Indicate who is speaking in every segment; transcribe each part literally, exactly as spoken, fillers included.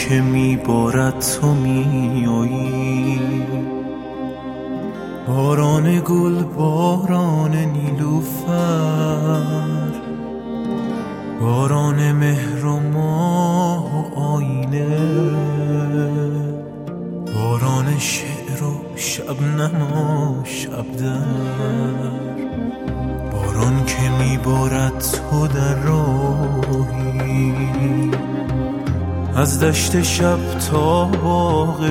Speaker 1: که میبارد تو میایی، باران گل، باران نیلوفر، باران مهر و ماه و آینه، باران شعر و شبنم و شبدر، باران که میبارد تو در راهی، از دشت شب تا باغ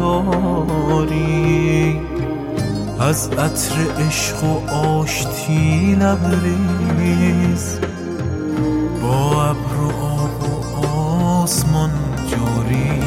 Speaker 1: بیداری، از عطر عشق و آشتی لبریز، با ابر و آب و آسمان جاری.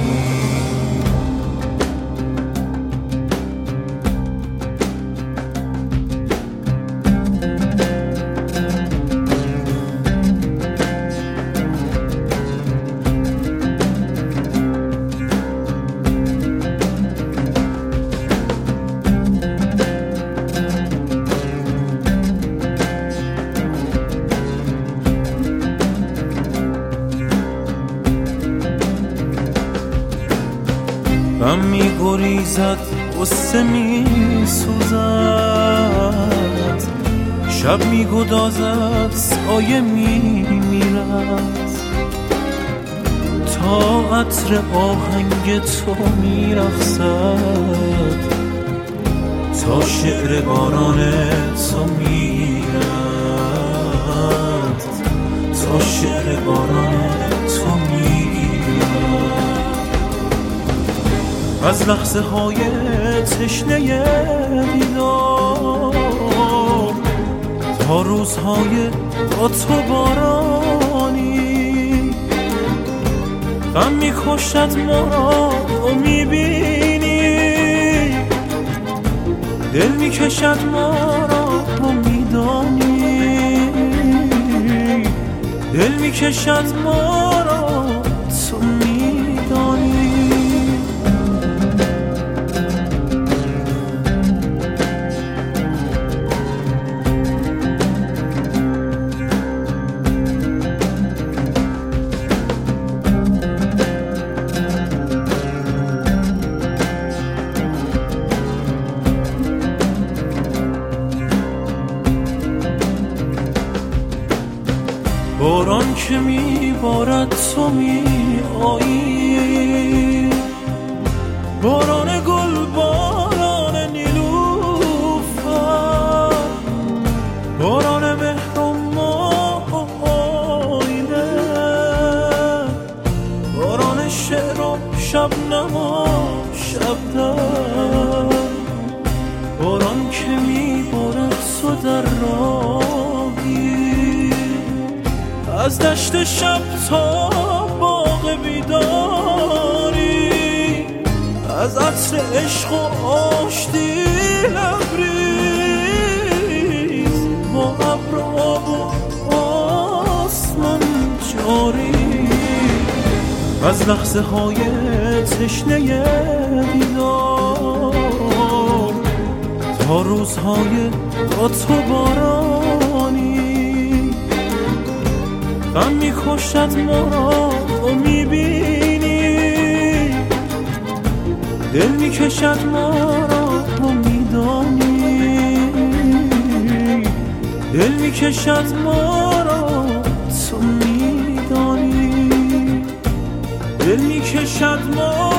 Speaker 1: غم می گریزد، غصه می سوزد، شب می گدازد، سایه می میرد، تا عطر آهنگ تو می رقصد، تا شعر باران تو می رد، تا شعر باران تو می از لحظه های تشنه دیدار تا روزهای با تو بارانی، غم می‌کشد ما را و می‌بینی، دل می‌کشد ما را و می‌دانی، دل می‌کشد ما را تو می‌دانی. باران که میبارد تو میایی، باران گل، باران نیلوفر، باران مهر و ماه و آینه، باران شعر و شبنم و شبدر، باران که میبارد تو در راهی، از دشت شب تا باغ بیداری، از عطر عشق و آشتی لبریز، با ابر و آب و آسمان جاری، از لحظه های تشنه دیدار تا روزهای با تو بارانی، غم می‌کشد ما را و می‌بینی، دل می‌کشد ما را و می‌دانی، دل می‌کشد ما را تو می‌دانی، دل می‌کشد ما